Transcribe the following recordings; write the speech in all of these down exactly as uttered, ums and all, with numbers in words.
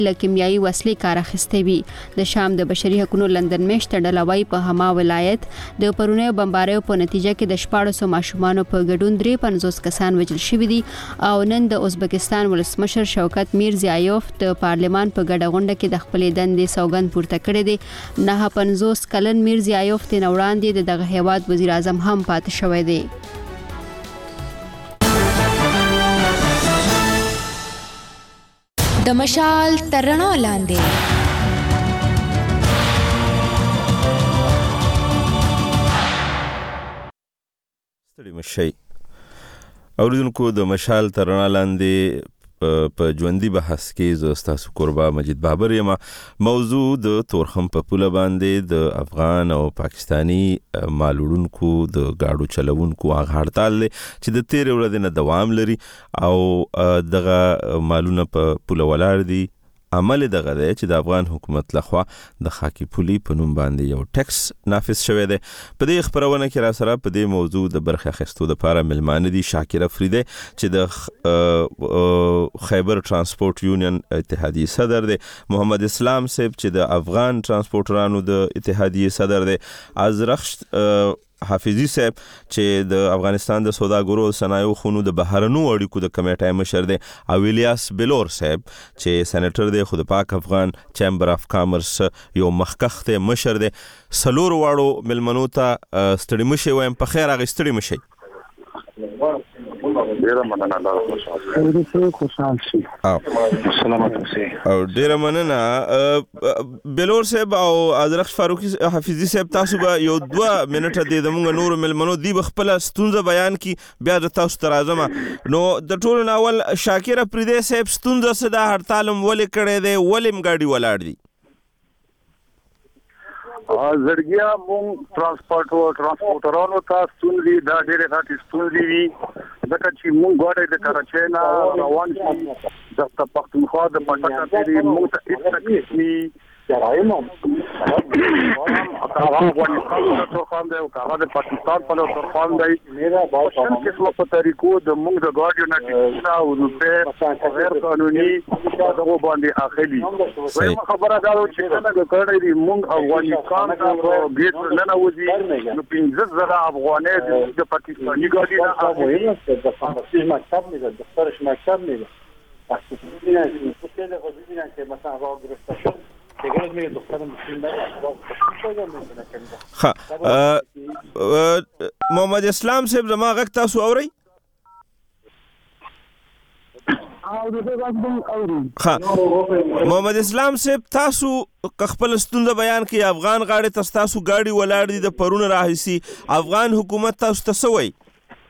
له کیمیاوي وسلې کار اخیستی وي. د شام د بشري حقوقو لندن میشته ډله وايي په هما ولایت د پرونیو بمباریو په نتیجه کې د شپاړسو ماشومانو په ګډون درې پنځوس کسان وژل شوي دي او نن د ازبکستان ولسمشر شوکت میرزیایوف د پارلمان په ګډه غونډه کې د خپلې دندې سوګند پورته کړی دی. نه پنځوس کلن میرزیایوف تر وړاندې د دغه هیواد وزیر اعظم هم پاتې شوی دی. د مشال تر رڼا لاندې ستړي مشئ اوریدونکو. د مشال تر رڼا لاندې په ژوندۍ بحث کې زه ستاسو کوربه مجید بابر یم. موضوع د تورخم په پوله باندې د افغان او پاکستانی مال وړونکو د ګاډو چلوونکو هغه هړتال دی چې د تیرې ورځې نه دوام لري او دغه مالونه په پوله ولاړ دي. عمل دغه دی چې د افغان حکومت لخوا د خاکی پولي په نوم باندې یو ټیکس نافذ شوی دی. په دې خبرونه کې را سره په دې موضوع د برخه اخیستو لپاره ملمانه دي شاکر افریدی چې د خیبر ترانسپورت یونین اتحادیه صدر دی، محمد اسلام صاحب چې د افغان ترانسپورټرانو د اتحادیه صدر دی، ازرخش حافظی صاحب چې د افغانستان د سوداګرو او صنایعو خونو د بهرنیو اړیکو د کمیټې مشر دی، او الیاس بلور صاحب چې سېنیټر دی خو د پاک افغان چیمبر اف کامرس یو مخکخ ته مشر دی. سلور واړو ملمنو ته ستړي مشي وایم په خیر هغه ستړي مشي. ډیره مننه الله خوشحال شي او سلامت اوسئ. او ډیره مننه بلور صاحب او ازرخ فاروقي حافظي صاحب، تاسو به یو دوه منټه د زموږ نور ملمنو دی خپل ستونزه بیان کی بیا د تاسو تر اعظم نو د ټولو ناول شاکر افریدی صاحب ستونزه صدا هړتالم ولې کړی دی، ولې مګاډي ولاړ دي؟ زړګیا مونږ ترانسپورت او ترانسپورټرانو ته ستونزې دا ډېرې غټې ستونزې وي ځکه چې مونږ غواړو د کراچۍ نه روان شو د پښتونخوا د پټکه پورې مونږ ته هېڅ تکلیف نه رایم هغه افغانستان په ترخان دی او هغه د پاکستان په ترخان دی. په شل قسمه په طریقو د مونږ د ګاډیو نه ټکټونه او روپۍ غیر قانوني دغه باندې اخلي. وایم خبره دا چې څنګه کړی دی مونږ افغانستان ته بیت نه نوځي نو پنځه زره افغانۍ د پاکستاني ګاډي نه اخلي. د فارسي مکتب نه د دفترش مکتب نه پاکستاني نه چې څه د غوښتنه کې مثلا راو درسته شو محمد اسلام صاحب زما غږ تاسو اورئ؟ ها محمد اسلام صاحب تاسو خپل ستونزه بیان کړئ. افغان غاړي ته تاسو ګاډي ولاړ دي د پرون راهیسي، افغان حکومت تاسو ته څه وایي؟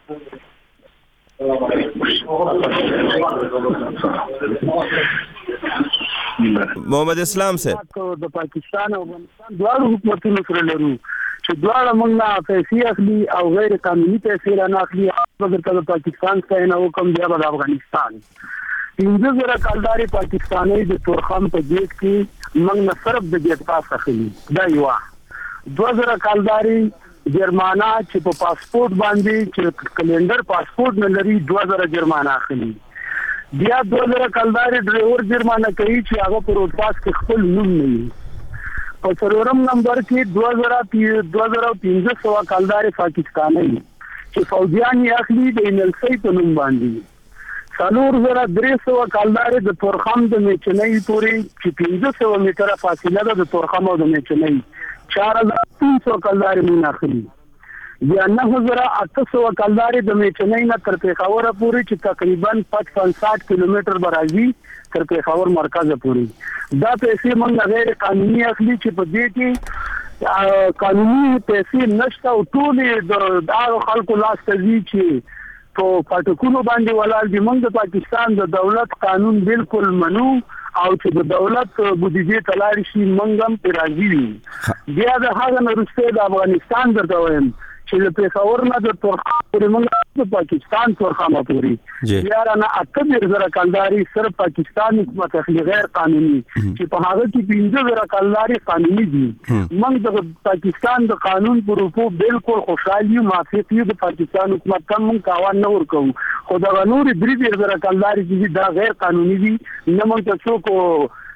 محمد اسلام صاحب د پاکستان او افغانستان دواړو حکومتونو سره لرو چې دواړه موږ نه پیسې اخلي او غیر قانوني پیسې را نه اخلي. اگر کله پاکستان څخه نه وکم بیا د افغانستان پنځه زره کالداري پاکستاني د تورخم په جیب کې موږ نه صرف د جیب پاس اخلي دا یو دوه زره کالداري جرمانه چې په پاسپورت باندې چې کلندر پاسپورت نه لري دوه زره جرمانه اخلي. بیا دوه زره کلداري ډرایور جرمانه کوي چې هغه پر روډ پاس کې خپل نوم نه وي. په څلورم نمبر کې دوه زره دوه زره پنځه سوه کلداري پاکستاني چې فوجیان یې اخلي د انلسۍ په نوم باندې. څلور زره درې سوه کلداري د تورخم د میچنۍ پورې چې پنځه سوه میټره فاصله ده د تورخم او د میچنۍ، چار هزار تین سوه کلداري مون اخلي. بیا نه زره اته سوه کلداري د میچنۍ نه تر پېښوره پورې چې تقریبا پچپن ساठ کیلومتر به راځي تر پېښور مرکز پورې. دا پیسې موږ غیر قانوني اخلي چې په دې کې قانوني پیسې نشته او ټولې د هغو خلکو لاس ته ځي چې په پاټکونو باندې ولاړ دي. موږ د پاکستان د دولت قانون بالکل منو او چې د دولت بودیجې ته لاړ شي موږ هم پرې راضي یو. بیا د هغه نه وروسته د افغانستان درته وایم چې د پېښور نه د تورخم پورې موږ د پاکستان تورخم پورې بیا رانه اته دېرش زره کلداري صرف پاکستان حکومت اخلي غیر قانوني چې په هغه کې پنځه زره کلداري قانوني دي. موږ د پاکستان د قانون پر رپو بالکل خوشحال یو، موافق یو. د پاکستان حکومت ته موږ تاوان نه ورکوو خو دغه نورې درې دېرش زره کلداري چې دا غیر قانوني دي نه موږ ته څوک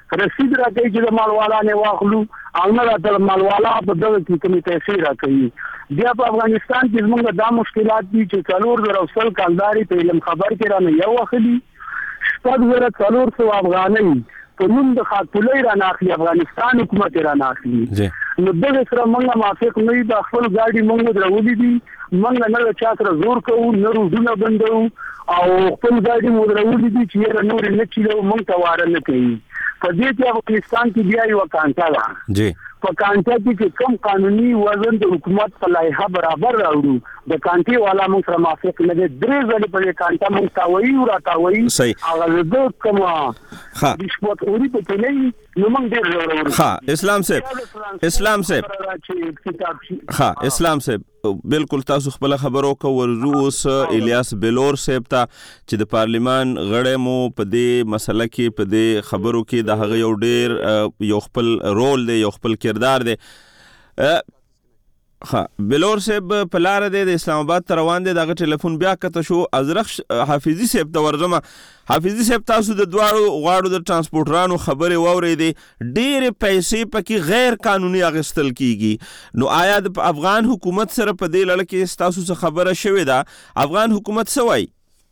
رسید راکوي چې د مالوالا نه واخلو او نه راته مالوالا په دغه کې کومې پیسې راکوي. بیا په افغانستان کې زموږ دا مشکلات دي چې څلور زره سل کالداري په علم خبر کې را نه یو اخلي شپږ زره څلور سوه افغانۍ په نوم د خاطولۍ را نه اخلي افغانستان حکومت را نه اخلي. نو دغه سره موږ موافق نه یو. د خپل ګاډي موږ درولې دي موږ نه له چا سره زور کوو نه روډونه بندوو او خپل ګاډي مو درولې دي چې یې نور نه چیلو موږ ته واره نه کوي. په دې کې افغانستان کې بیا یو کانټا ده جی په کانټا کې چې کوم قانوني وزن د حکومت په لایحه برابر راوړو د کانټي والا موږ سره موافق نه دي. درې ځلې په کانټا موږ تاوي او راتاوي هغه د کوم ها رشوت اوري په تلې نو موږ ډېر ضروري ها اسلام صاحب اسلام صاحب ها اسلام صاحب بالکل تاسو خپل خبرو کو ورزو اوس الیاس بلور صاحب ته چې د پارلیمان غړی مو په دې مسله کې په دې خبرو کې د هغه یو ډېر یو خپل رول دی یو خپل کردار دی. ها بلور صاحب په لار دی د اسلام آباد ته روان دی دغه ټلیفون بیا کته شو ازرخ حافظي صاحب ته ورځم. حافظي صاحب تاسو د دواړو غواړو د ترانسپورټرانو خبرې واورېدې ډېرې پیسې پکې غیر قانوني اخیستل کیږي نو آیا د افغان حکومت سره په دې لړ کې تاسو څه خبره شوې ده افغان حکومت څه وایي؟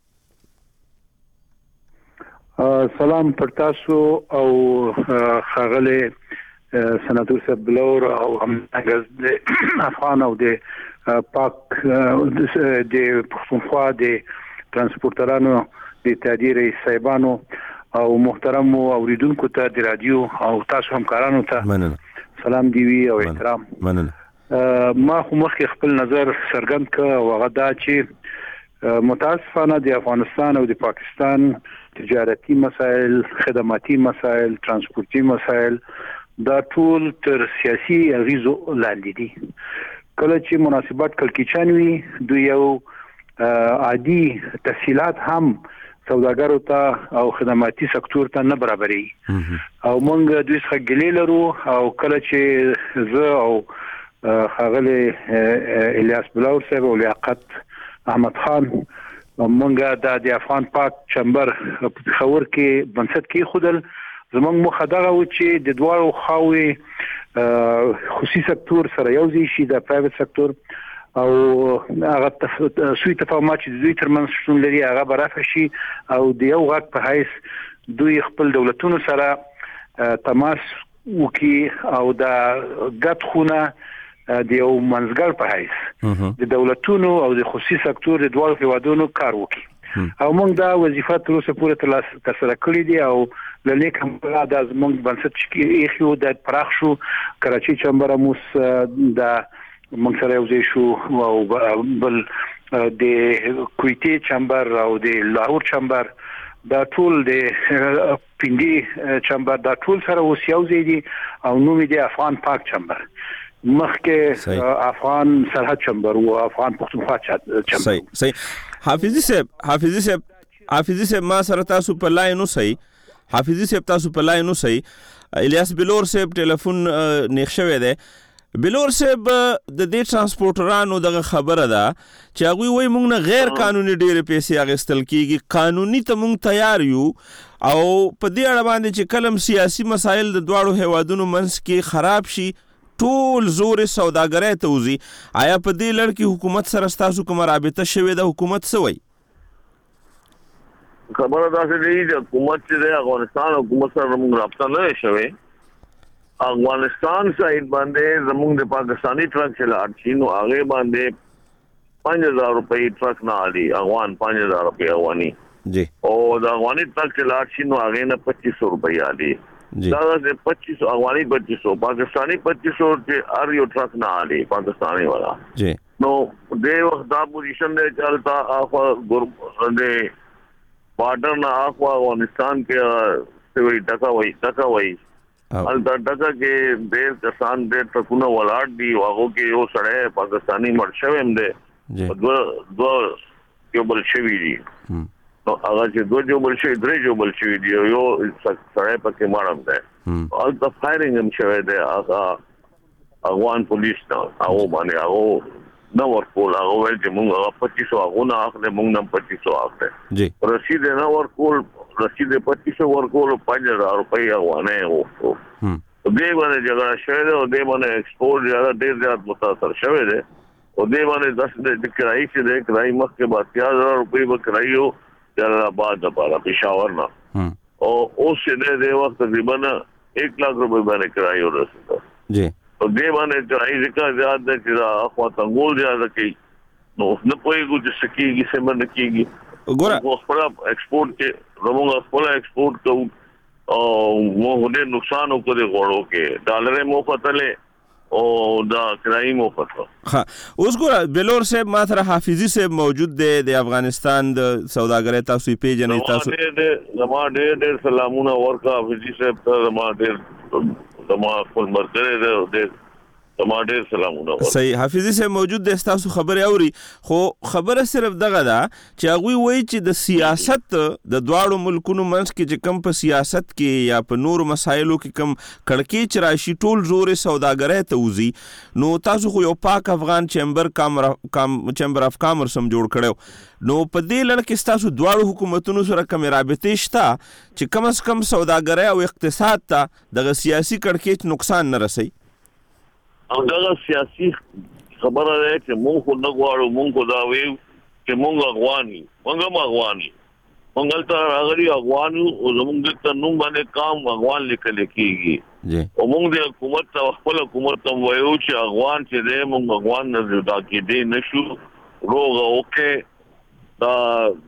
سلام پر تاسو او ښاغلی سناتور صاحب بلور او همدغه د افغان او د پاک د پښتونخوا د ترانسپورټرانو د اتحادیې رئیس صاحبانو او محترم اوریدونکو ته د رادیو او تاسو همکارانو ته مننه سلام دی وی او احترام. مننه. ما خو مخکې خپل نظر څرګند کړ او هغه دا چې متاسفانه د افغانستان او د پاکستان تجارتي مسایل خدماتي مسایل ترانسپورتي مسایل دا ټول تر سیاسي اغیزو لاندې دي. کله چې مناسبات کلکچان وي دوی یو عادي تسهیلات هم سوداګرو ته او خدماتي سکتور ته نه برابرې او موږ دوی څخه ګیلې لرو او کله چې زه او ښاغلی الیاس بلور صاحب او لیاقت احمد خان موږ د افغان پاک چمبر په پېښور کې بنسټ کېښودل زموږ موخه دغه و چې د دواړو خواوې خصوصي سکتور سره یو ځای شي د پرایویت سکتور او هغه سوی تفاهمات چې دوی ترمنځ شتون لري هغه به رفع شي او د یو غږ په حیث دوی خپل دولتونو سره تماس وکړي او د ګډ خونه د یو منځګر په حیث د دولتونو او د خصوصي سکتور د دواړو هیوادونو کار وکړي او موږ دا وظیفه تر اوسه پورې ترسره کړې دي او له لیک هم دا زموږ بنسټ چې ایخیو د پراخ شو کراچي چمبر موس د موږ سره یو ځای شو او بل د کویټي چمبر او د لاهور چمبر دا ټول د پینډي چمبر دا ټول سره اوس یو ځای دي او نوم یې د افغان پاک چمبر مخکې افغان سرحد چمبر او افغان پښتونخوا چمبر. صحیح صحیح. حافظي صاحب حافظي صاحب حافظي صاحب ما سره تاسو په لاین اوسئ حافظي صاحب تاسو په لاین اوسئ الیاس بلور صاحب ټلیفون نیښ شوی دی. بلور صاحب د دې ترانسپورټرانو دغه خبره ده چې هغوی وایي موږ نه غیر قانوني ډېرې پیسې اخیستل کیږي قانوني ته موږ تیار یو او په دې اړه باندې چې کلم سیاسي مسایل د دواړو هیوادونو منځ کې خراب شي ټول زور سوداګرۍ ته وځي. آیا په دې لړ کې حکومت سره ستاسو کومه رابطه شوې ده حکومت څه وایي؟ خبره داسې دی چې حکومت چې د افغانستان حکومت سره موږ رابطه نه شوې افغانستان سایډ باندې زموږ د پاکستاني ټرک چې لاړ شي نو هغې باندې پنځه زره روپۍ ټرک نه علي افغان پنځه زره روپۍ افغاني جی او د افغاني ټرک چې لاړ شي نو هغې نه پچیس سو روپۍ علي دا د پچیس سو افغاني پچیس سو پاکستاني پچیس سو چې هر یو ټرک نه علي پاکستاني والا جی نو دې وخت دا پوزیشن دی چلتا اخوا د بارډر نه اخوا افغانستان کې سوي ټکا وای ټکا وای البته ټکا کې ډېر کسان ډېر ټکونه ولاړ دي هغه کې یو سړی پاکستاني مړ شوی هم دی دو دو یو بل شوی دي نو هغه چې دوه جو بل شوی درې جو بل شوی دي یو سړی پکې مړ هم دی البته فایرینګ هم شوی دی هغه افغان پولیس ته هغه باندې هغه نو ورکول هغه ول چې موږ پچیس سو هغه نه اخلي موږ نه پچیس سو اخلي جی رسید نه ورکول رسید پچیس سو ورکول پنج ہزار روپے افغانۍ وغوښتو. دې باندې جګړه شوې ده او دې باندې ایکسپورټ زیاده ډېر زیات متاثر شوی دی او دې باندې دس د کرایي چې د کرایي مخکې به اتیا زره روپۍ به کرایي وو جلال آباد دپاره پېښور نه او اوس چې دی دې وخت تقریبا ایک لاکھ روپۍ باندې کرایي ورسېده او دې باندې کرایي ځکه زیات ده چې دا اخوا تنګول زیاده کوي نو اوس نه پوهېږو چې څه کېږي څه به نه کېږي. ګوره خپله ایکسپورټ کې زموږ خپله ایکسپورټ کوو او موږ ډېر نقصان وکړو غوړو کې ډالرې مو فتلې او دا کرایي مو فتلو. ها اوس ګوره بلور صاحب ما سره حافظي صاحب موجود دی د افغانستان د سوداګرۍ تاسو یې پیژنئ تاسو زما ډېر ډېر سلامونه ورکړه حافظي صاحب ته زما ډېر زما خپل ملګری دی ډېر زما ډېر سلامونه ورکړه. صحیح حافظي صاحب موجود دی تاسو خبرې اوري خو خبره صرف دغه ده چې هغوی وایي چې د سیاست د دواړو ملکونو منځ کې چې کم په سیاست کې یا په نورو مسایلو کې کم کړکېچ راشي ټول زور یې سوداګرۍ ته وځي نو تاسو خو یو پاک افغان چیمبر کامر کام چیمبر اف کامرس هم جوړ کړو نو په دې لړ کې ستاسو دواړو حکومتونو سره کمې رابطې شته چې کم از کم سوداګرۍ او اقتصاد ته دغه سیاسي کړکېچ نقصان نه رسوي. او دغه سیاسي خبره ده چې مونږ خو نه غواړو مونږ خو دا ویو چې مونږ افغان یو مونږ هم افغان یو مونږ هلته راغلي افغان یو او زمونږ دلته نوم باندې کام افغان لیکلی کېږي او مونږ د حکومت ته خپل حکومت ته ویو چې افغان چې دی مونږ افغان نه جدا کېدی نه شو روغه وکړې دا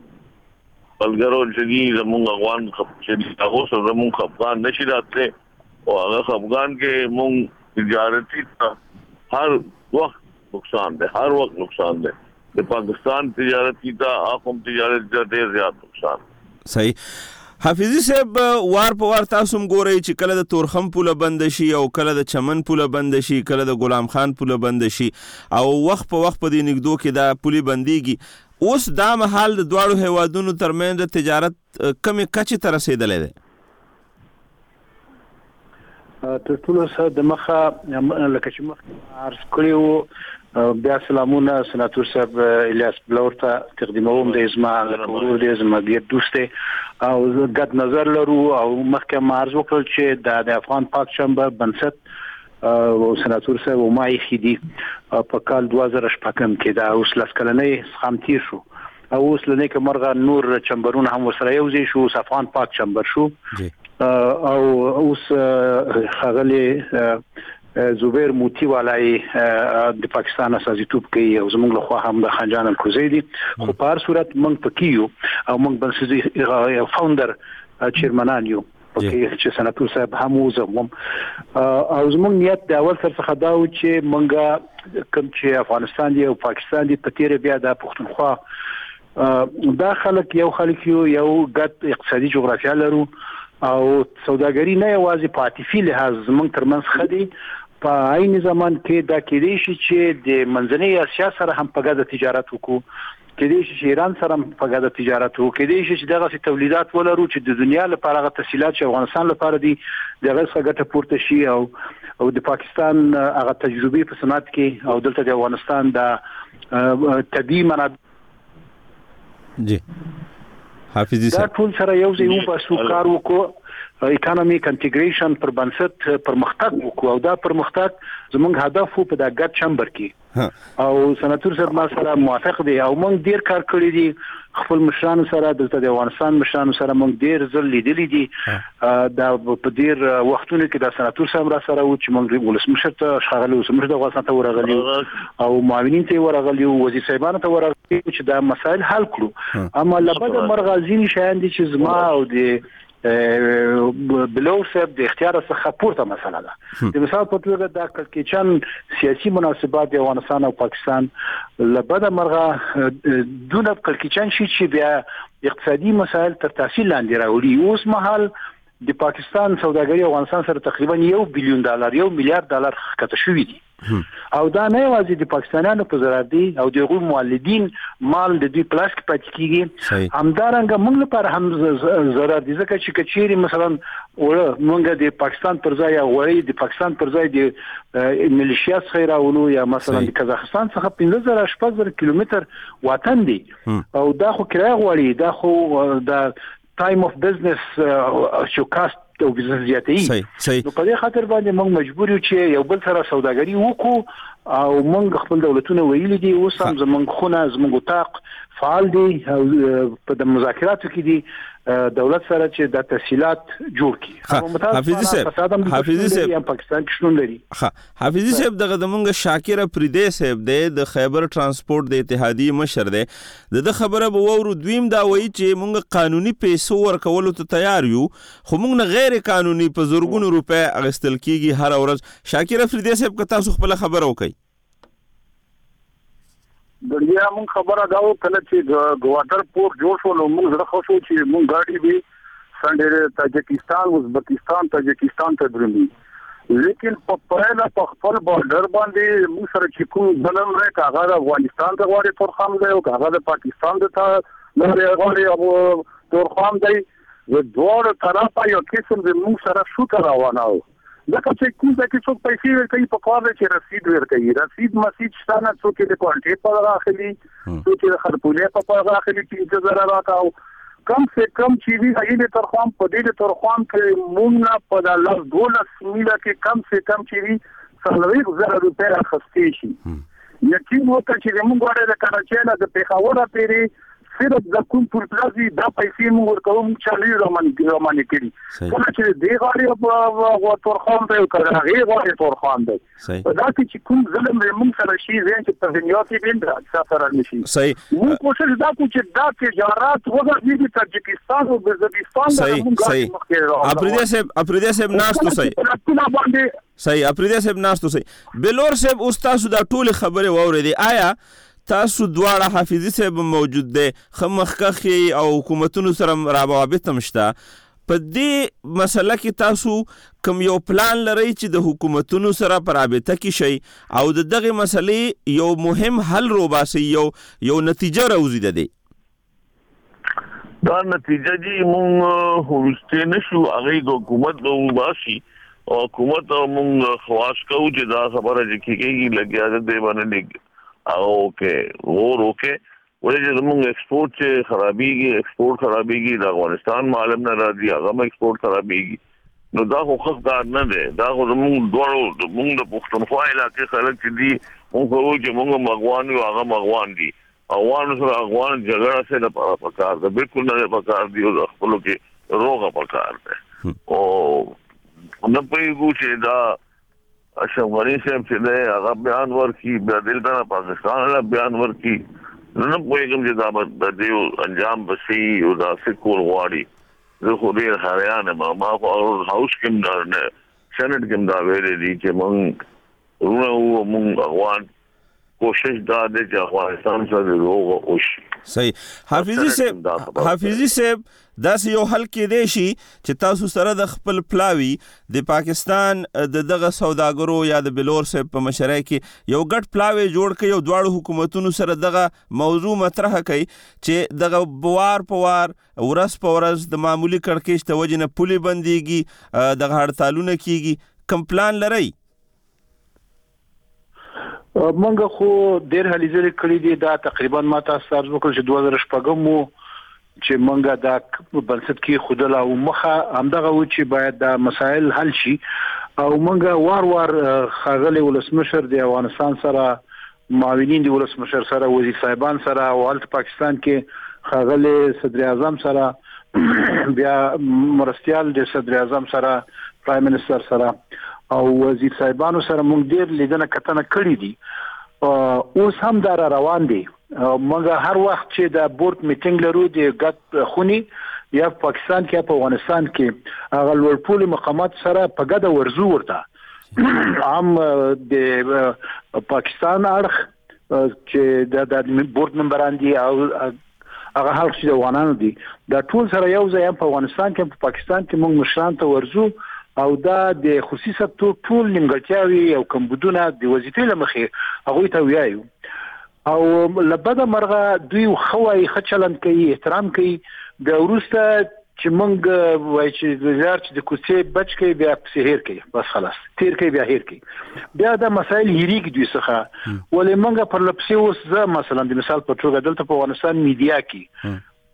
ملګرو چې دي زمونږ افغان چې دي هغو سره زمونږ خفګان نه شي راتلی او هغه خفګان کې مونږ تجارتی تا ہر وقت نقصان دے ہر وقت نقصان دے کہ پاکستان تجارتی تا آخم تجارت جا دیر زیاد نقصان. صحیح حافظي صاحب وار په وار تاسو هم ګورئ چې کله د تورخم پوله بند شي او کله د چمن پوله بند شي کله د غلام خان پوله بند شي او وخت په وخت په دې نږدو کې دا پولې بنديږي اوس دا مهال د دواړو هیوادونو ترمنځ د تجارت کمې کچې ته رسېدلی دی. تر ټولو سره د مخه لکه چې مخکې عرض کړی وو بیا سلامونه سناتور صاحب الیاس بلور ته تقدیموم د زما ورور دی زما ډېر دوست دی او ګډ نظر لرو او مخکې ما عرض وکړل چې د افغان پاک چمبر بنسټ او سناتور صاحب او ما یې خېدي په کال دوه زره شپږم کې دا اوس لس کلنۍ څخه تیر شو او اوس له نیکه مرغه نور چمبرونه هم ورسره یو ځای شو افغان پاک چمبر شو او اوس خغلی زبیر موتی والای د پاکستان اساسیتوب کوي او زموږ له خوا هم د خانجان الکوزی دي خو په هر صورت موږ پکیو او موږ بنسټي فاونډر چیرمنان یو چې سناتور صاحب هم وزموم او زموږ نیت د اول سره څخه دا و چې موږ کوم چې افغانستان دی او پاکستان دی په تیر بیا د پښتونخوا دا خلک یو خلک یو یو ګډ اقتصادي جغرافیه لرو او سوداګری نه یوازې په عاطفي لحاظ زموږ ترمنځ خدي په عین زمان کې دا کېدای شي چې د منځنۍ اسیا سره هم په ګډه تجارت وکړو کېدای شي چې ایران سره په ګډه تجارت وکړو کېدای شي چې دغه تولیدات ولرو چې د دنیا لپاره غو تسهیلات چې افغانستان لپاره دي دغه څخه ګټه پورته شي او او د پاکستان هغه تجربې په صنعت کې او دلته د افغانستان د طبي منابع جی حافظي صاحب دا ټول سره یو ځای وباسو کار وکړو اکانومیک انټیګریشن پر بنسټ پرمختګ وکړو او دا پرمختګ زموږ هدف په دا ګډ چمبر کې او سناتور صاحب ما سره موافق دي او موږ ډیر کار کړی دي خپل مشرانو سره دلته د افغانستان مشرانو سره موږ ډیر ځل لیدلې دي دا په ډیر وختونو کې د سناتور صاحب را سره و چې موږ ولسمشر ته شغله ولسمشر د افغانستان ته ورغلي او معاونین ته ورغلي وزیر صاحبانو ته ورغلي چې دا مسائل حل کړو اما لبد مرغازین شاین دي چې زما او د بلور صاحب د اختیار څخه پورته مسله ده د مثال په توګه د کلکچن سیاسي مناسبات د افغانستان او پاکستان لبد مرغه دونه کلکچن شي چې بیا اقتصادي مسایل تر تحصیل لاندې راوړي اوس مهال د پاکستان سوداګري افغانستان سره تقریبا یو بلیون ډالر یو میلیارډ ډالر کته شوی دي او دا نه یوازې د پاکستانیانو په ضرر دي او دغه مولدین مال د دوی پلاس کې پاتې کیږي همدارنګه موږ لپاره هم ضرر دي ځکه چې کچيري مثلا وړه موږ د پاکستان پر ځای وړي د پاکستان پر ځای د ملیشیا څخه راولو یا مثلا د قزاقستان څخه پنځه زره شپږ زره کیلومتر وطن دي او دا خو کرای غواړي دا خو د ټایم اف بزنس شو کاست او بزنس زیاتې صحیح صحیح نو په دې خاطر باندې موږ مجبور یو چې یو بل سره سوداګري وکړو او موږ خپل دولتونه ویلي دي اوس هم زموږ خونه زموږ اتاق فعال دي او په د مذاکراتو کې دي دولت سره چې د تسهیلات جوړ کړي. حافظي صاحب حافظي صاحب پاکستان کې شنو لري. ها حافظي صاحب دغه د مونږ شاکر افریدی صاحب د خیبر ترانسپورت د اتحادیې مشر دی د خبره به وورو دویم دا وایي چې مونږ قانوني پیسو ورکولو ته تیار یو خو مونږ نه غیر قانوني په زورګونو روپے اغستل کیږي هر ورځ. شاکر افریدی صاحب که تاسو خپل خبره وکړئ. دغه مون خبره داو کله چې ګواتر پور جوړ شو نو موږ زړه خوشو چې مونږ غاډي به سندره تاجکستان ازبکستان تاجکستان ته درمي لیکن په پرېلا په خپل بارډر باندې موږ سره چې کوم ظلم راک هغه د افغانستان ته غواړي تورخم دی او هغه د پاکستان ته نه غواړي او تورخم دی د دوه طرفه یو قسم د موږ سره شو روانه ځکه چې کوم ځکه څوک پیسې ورکوي په کار کې رسید ورکوي رسید مسید شتانه څوک د کوانټي په راخلي څوک د خرپولې په راخلي چې اجازه راکاو کم سے کم چې وی هغه تر خام په دې تر خام کې مونږ په د لږ دولس میله کې کم سے کم چې وی څلوي زره روپیا اخستې شي یقین وکړه چې موږ غواړو د کراچۍ نه د پیښور پورې صرف د کوم پر پلازي د پیسې موږ ورکوم چې لري روماني روماني کړي کله چې دی غاړي او تورخان ته کړه هغه غاړي تورخان دی دا چې کوم ظلم موږ سره شي زين چې په دنیا کې دین سفر نشي صحیح موږ کوشش دا کوو چې دا تجارت وګورئ د تاجکستان او ازبکستان د موږ صحیح افریدی صاحب افریدی صاحب ناستو صحیح صحیح افریدی صاحب ناستو صحیح بلور صاحب استاد دا ټول خبره ووري آیا تاسو دواړه حافظي صاحب موجود دی خمخخي او حکومتونو سره روابط مشته په دې مسله کې تاسو کوم یو پلان لرئ چې د حکومتونو سره پر رابطه کې شي او د دغه مسلې یو مهم حل روباسي یو یو نتیجه راوځي د دې دا نتیجه جی مونږ هوسته نشو هغه حکومت نو باسي او حکومت مونږ خواش کوو چې دا خبره چې کیږي لګیا ده دی باندې او کې ور اوکه ولې چې زموږ ایکسپورت چې خرابېږي ایکسپورت خرابېږي د افغانستان معلوم نه راځي هغه ایکسپورت خرابېږي نو دا خو خدای نه دی دا خو زموږ دوړو موږ د پښتونخوا علاقې خلک چې دي موږ وایو چې موږ مغوان یو هغه مغوان دي افغان سره افغان جګړه سره په پکار ده بالکل نه پکار دی او خپل کې روغه پکار ده او نو په یو چې دا اشغالي صاحب چې دی هغه بیان ورکړي بیا دلته پاکستان له بیان ورکړي نو په کوم چې دا د دې انجام بسي او دا سکول غواړي زه خو ډیر حیران یم ما خو هاوس کې نه سنټ کې دا ویلي دي چې مونږ ورو مونږ افغان کوشش دا دی چې افغانستان سره روغ او شي صحیح حافظي صاحب حافظي صاحب دا یو حل کې دی شي چې تاسو سره د خپل پلاوی د پاکستان د دغه سوداګرو یا د بلور صاحب په مشرۍ کې یو ګډ پلاوی جوړ کړي او دواړو حکومتونو سره دغه موضوع مطرح کړي چې دغه بوار په وار ورس په ورس د معمولی کړکېچ ته وجه نه پولي بنديږي دغه هړتالونه کیږي کوم پلان لري منګه خو ډېر هلي ځلې کړې دي دا تقریبا ما تاسو سره وکړل چې دوه زره شپږم مو چې منګه دا بنسټ کې خودله او مخه همدغه و چې باید دا مسائل حل شي او منګه وار وار خاغلی ولسمشر دی افغانستان سره معاونین دی ولسمشر سره وزیر صاحبان سره او حالت پاکستان کې خاغلی صدر اعظم سره بیا مرستيال دی صدر اعظم سره پرایم منسٹر سره او وزیر صاحبانو سره موږ ډیر لیدنه کتنه کړې دي اوس هم دا روان دي موږ هر وخت چې د بورډ میټینګ لرو د ګډ خونی یا پاکستان کې په افغانستان کې هغه لوړپول مقامات سره په ګډه ورزو ورته عام د پاکستان اړخ چې د بورډ ممبران دي او هغه هر څه افغانانو دي دا ټول سره یو ځای په افغانستان کې په پاکستان کې موږ مشران ته ورزو او دا د خصوصي سکتور ټول نیمګړتیاوي او کمبودونه د وظیفې لمخې هغه ته ویایو او لبده مرغه دوی خوای خچلن کوي احترام کوي د ورسته چې مونږ وای چې وزارت چې د کوڅې بچ کوي بیا سحر کوي بس خلاص تیر کوي بیا هیر کوي بیا دا مسائل هریګ دوی څخه ولې مونږ پر لپسې اوس زه مثلا د مثال په توګه دلته په افغانستان میډیا کې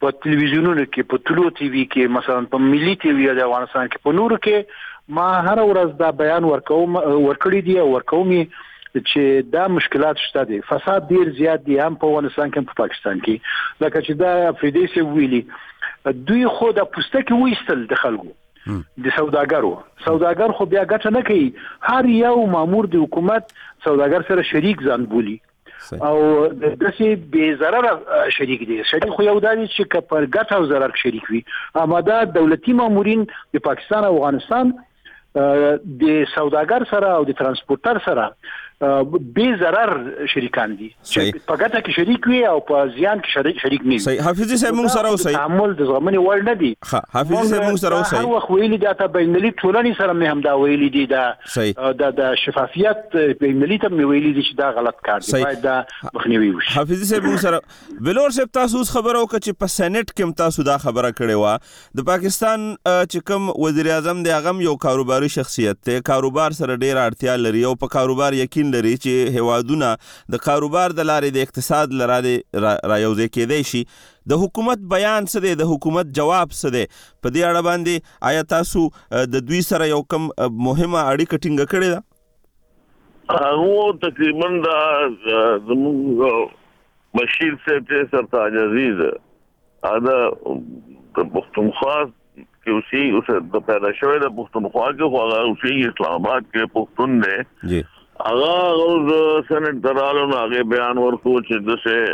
په تلویزیونونو کې په طلوع ټي وي کې مثلا په ملي ټي وي د افغانستان کې په نورو کې ما هر ورځ دا بیان ورکوم ورکړی دی او ورکوم چې دا مشکلات شته دي فساد ډیر زیات دي هم په افغانستان کې په پاکستان کې لکه چې دا افریدي سي ویلي دوی خو د پوستکي وېستل د خلکو د سوداګرو سوداګر خو بیا ګټه نه کوي هر یو مامور د حکومت سوداګر سره شریک ځان بولي او داسې بې ضرر شریک دي شریک خو یو داني چې پر ګټه او ضرر شریک وي اما دا دولتي مامورین د پاکستان او افغانستان د سوداګر سره او د ترانسپورتر سره به ضرر شریکان دي چې په ګټه کې شریک وي او په زیان کې شریک شریک نه وي صحیح حافظي صاحب موږ سره اوسئ تعامل د زمونږ ول نه دي حافظي صاحب موږ سره اوسئ هر وخت ویلي دا ته بینالي ټولنې سره مې هم دا ویلي دي دا د د شفافیت بینالي ته مې ویلي دي چې دا غلط کار دی باید دا مخنیوي وشي حافظي صاحب موږ سره بلور صاحب تاسو خبرو ک چې په سېنات کې تاسو دا خبره کړې و د پاکستان چې کوم وزیر اعظم دی هغه یو کاروباري شخصیت دی کاروبار سره ډیر اړتیا لري او په کاروبار یقین لري چې هوادونه د کاروبار د لارې د اقتصاد لاره را یوځای کېدای شي د حکومت بیان څه دی د حکومت جواب څه دی په دې اړه باندې آیا تاسو د دوی سره یو کم مهمه اړیکه ټینګه کړې ده هغه تقریبا د زموږ بشیر صاحب چې سرتاج عزیز دا پښتونخوا کې اوسې اوس د پیدا شوی د پښتونخوا کې خو هغه اوسې اسلام آباد کې پښتون دی جی هغه د سېنات درالو هغه بیان ورکو چې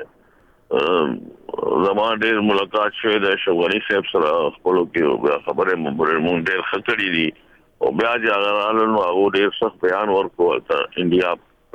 دسه زمان ډېر ملاقات شوی د شوغني صاحب سره خپلو کې خبره مونږ ډېر خطرې دي او بیا چې هغه رالو هغه ډېر سخت بیان ورکو ته انډیا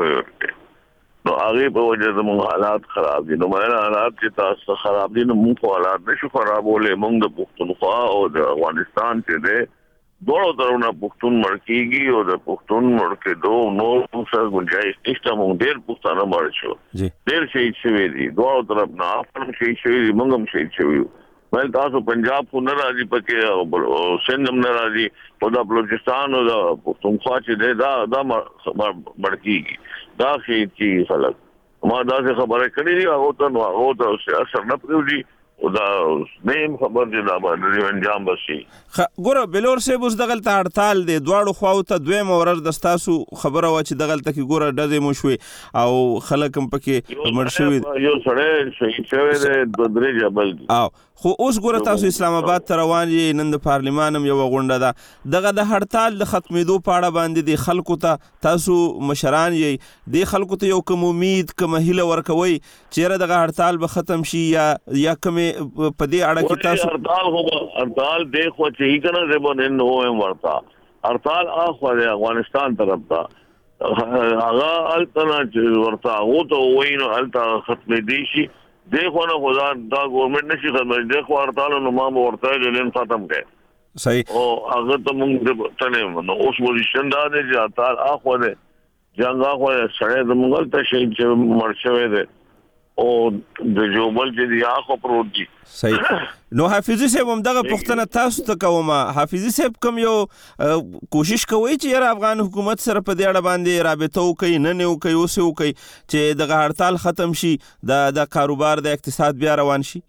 نو هغه په وجه زموږ حالات خراب دي نو مې حالات چې تاسو خراب دي نو موږ حالات نشو خرابولې موږ د پښتونخوا او د افغانستان چې ده دوړو درونه پښتون مرکیږي او د پښتون مرکې دوه نور څه گنجائش نشته مونږ ډېر پښتانه مړ شو ډېر شهید شوي دي دوړو طرف نه افغان شهید شوي دي موږ هم شهید شوي ول تاسو پنجاب خو نه راځي پکې او سند هم نه راځي او د بلوچستان او د پښتونخوا چې دا دا مړ کیږي دا شهید کیږي خلک ما دا څه خبره کړې دي هغه ته نو هغه ته اثر نه پریږدي او دا نیم خبر دی دا باندې انجام بشي ګوره بلور صاحب اوس دغه ته هړتال دی دواړو خواو ته دویم ورځ د تاسو خبره و چې دغه ته کې ګوره ډزې مو شوي او خلک هم پکې مړ شوي یو سړی شهید شوی دی دوه درې جبل دي او خو اوس ګوره تاسو اسلام آباد ته روان یې نن د پارلیمان هم یو غونډه ده دغه د هړتال د ختمېدو په اړه باندې د خلکو ته تاسو مشران یې د خلکو ته یو کوم امید کوم هیله ورکوي چیرې دغه هړتال به ختم شي یا یا کومې په دې اړه کې تاسو هړتال هو هړتال دیکھو چې کنه زبون نو هم ورتا هړتال اخو د افغانستان طرف ته هغه التنا چې ورتا هو ته وینو التا ختمې دي شي دیکھو نه خدا دا گورنمنت نشي ختمه دیکھو هړتال نو ما ورته لین ختم کړي صحیح او هغه ته موږ ته نو اوس پوزیشن دا دی چې هړتال اخو ده جنگ اخو سره د موږ ته شهید چې مرشوي ده او د جوبل چې دی اخو پروت دي صحیح نو حافظي صاحب هم دغه پښتنه تاسو ته کوم حافظي صاحب کوم یو کوشش کوي چې افغان حکومت سره په دې اړه باندې رابطه وکړي نه نه وکړي اوس وکړي چې دغه هړتال ختم شي د د کاروبار د اقتصاد بیا روان شي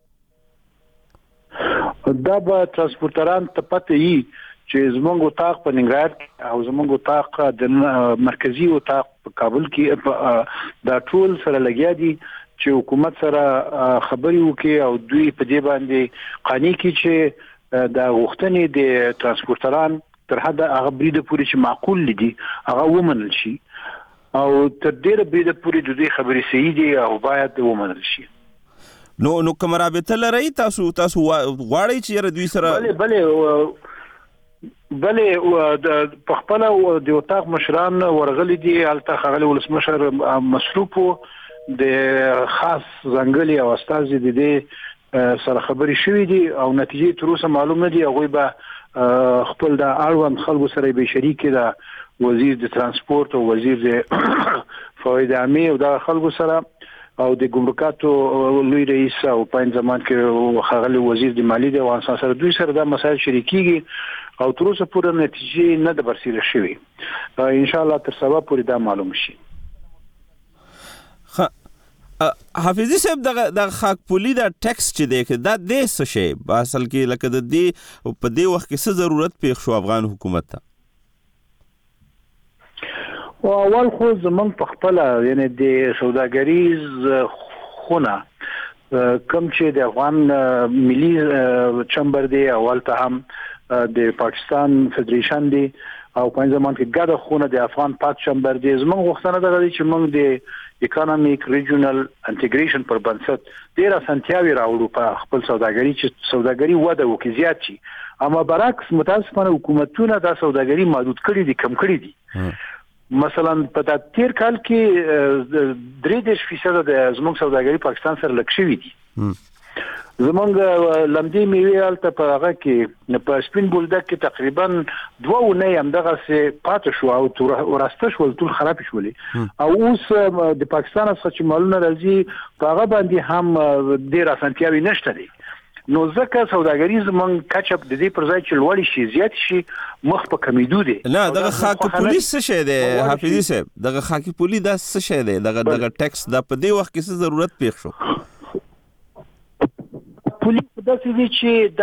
دا به ترانسپورتران ته پته یي چې زمونږ اتاق په ننګرهار او زمونږ اتاق د مرکزی اتاق په کابل کې دا ټول سره لګیا دي چې حکومت سره خبري وکړي او دوی په دې باندې قانوني کې چې د غوښتنې د ترانسپورتران تر حد هغه بریده پورې چې معقول دي هغه ومنل شي او تر ډیره بریده پورې د دې خبرې صحیح دي او باید ومنل شي نو نو کوم رابطه لري تاسو تاسو غواړئ چې دوی سره بله بله بله د پخپله د اتاق مشران ورغلي دي الته خغلی ولسمشر مصروف د خاص ځنګلي او استازي د دې سره خبري شوې دي او نتیجې تر اوسه معلوم نه دي هغه به خپل د اړوند خلکو سره به شریک دي وزیر د ترانسپورت او وزیر د فواید عامه او د خلکو سره او د ګمرکاتو لوی رئیس او په ځمان کې خغلی وزیر د مالی د افغانستان سره دوی سره د مسایل شریکيږي او تر اوسه پورې نتیجې نه د برسېره شوې ان شاء الله تر سبا پورې دا معلوم شي حافظي صاحب د د خاکپولي د ټیکس چې دی دا د څه شی اصل کې لکه د دې په دې وخت کې څه ضرورت پیښ شو افغان حکومت ته؟ او اول خو زمونږ په خپل یعنی د سوداګریز خونه کوم چې د افغان ملي چمبر دی اول ته هم د پاکستان فدریشن دی او په ځمان کې ګډه خونه د افغان پاک چمبر دی زمونږ غوښتنه ده چې موږ د اکونومیک ریجنل انټیګریشن پر بنسټ ډیر اسانتیاوي راوړو په خپل سوداګري چې سوداګري وده وکړي زیات شي اما برعکس متاسفانه حکومتونه دا سوداګري محدود کړي دي کم کړي دي مثلا په د تیر کال کې درې دېرش فیصد د زموږ سوداګري پاکستان سره لږ شوي دي زمونږ لمدې میوې الته په هغه کې په سپین بولدک کې تقریبا دوه ونې هم دغه سه پاتې شو او وراسته شو ټول خراب شول او اوس د پاکستان څخه چې مالونه راځي په هغه باندې هم ډیر اسانتیاوي نشته دي نو ځکه سوداګري زمونږ کچپ د دې پر ځای چې لوړ شي زیات شي مخ په کمیدو دي نه دغه خاکی پولیس څه شي دی حافظي صاحب دغه خاکی پولیس دا څه شي دی دغه دغه ټیکس دا په دې وخت کې څه ضرورت پیښ شو؟ پولیس داسې دي چې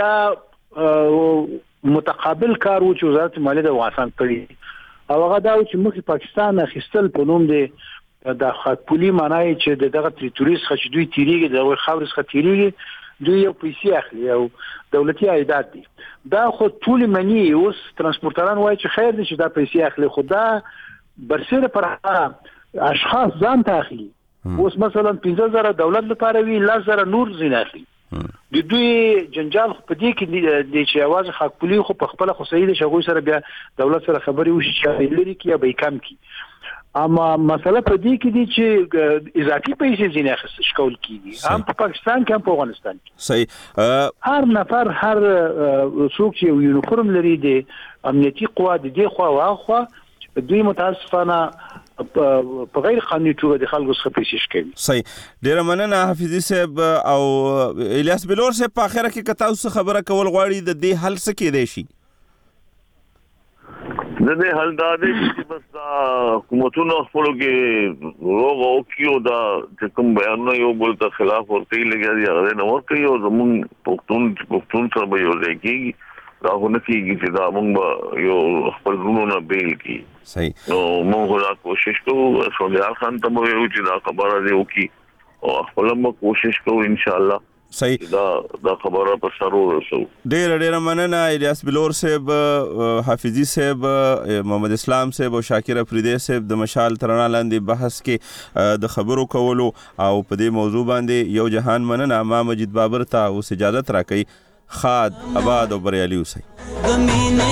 دا متقابل کار و چې وزارت مالیه د افغانستان کړی او هغه دا چې موږ پاکستان اخیستل په نوم دی د خاکپولي معنی چې دغه تریټوریز خچ دوی تیریږي د خاورس خ تیریږي دوی یو پیسې اخلي او دولتي عایدات دي دا خو ټول منی اوس ترانسپورټران وایي چې خیر دي چې دا پیسې اخلي خو دا برسره پر اشخاص ځان ته اخلي اوس مثلا پنځه زره دولت لپاره وی لا زره نور زین اخلي د دوی جنجال په دې کې د چې आवाज خاکپولي خو په خپل خو صحیح شغوي سره بیا دولت سره خبري وشي چې لري کې یا به کم کی اما مسله په دې کې دي چې اضافي پیسې ځینې اخیستل شکول کیږي هم په پاکستان کې هم په افغانستان کې صحیح هر نفر هر څوک چې یو یونیفورم لري د امنیتي قوا د دې خوا واخوا دوی متاسفانه په غیر قانوني توګه د خلکو څخه پیسې شکوي. صحیح ډیره مننه حافظي صاحب او الیاس بلور صاحب په اخره کې کتاو څه خبره کول غواړي د دې حل څه کېدای شي؟ د دې حل دا دی چې بس حکومتونو خپل کې روغ او کیو دا چې کوم بیان یو بل ته خلاف ورته لګیا دي هغه نه ورته یو زمون پښتون پښتون سره به یو ځای کېږي دا هونه کېږي چې دا موږ یو خپل ورونو بیل کی. صحیح نو موږ دا کوشش کوو سولیال خان ته مو یو چې دا خبره دی وکي او خپل مو کوشش کوو ان شاء الله. صحیح دا دا خبره په سرو رسو. ډیر ډیر مننه الیاس بلور صاحب حافظي صاحب محمد اسلام صاحب او شاکر افریدی صاحب د مشال ترانه لاندې بحث کې د خبرو کولو او په دې موضوع باندې یو جهان مننه. ما مجید بابر ته اوس اجازه راکړئ. خاد آباد او بریالي اوسئ.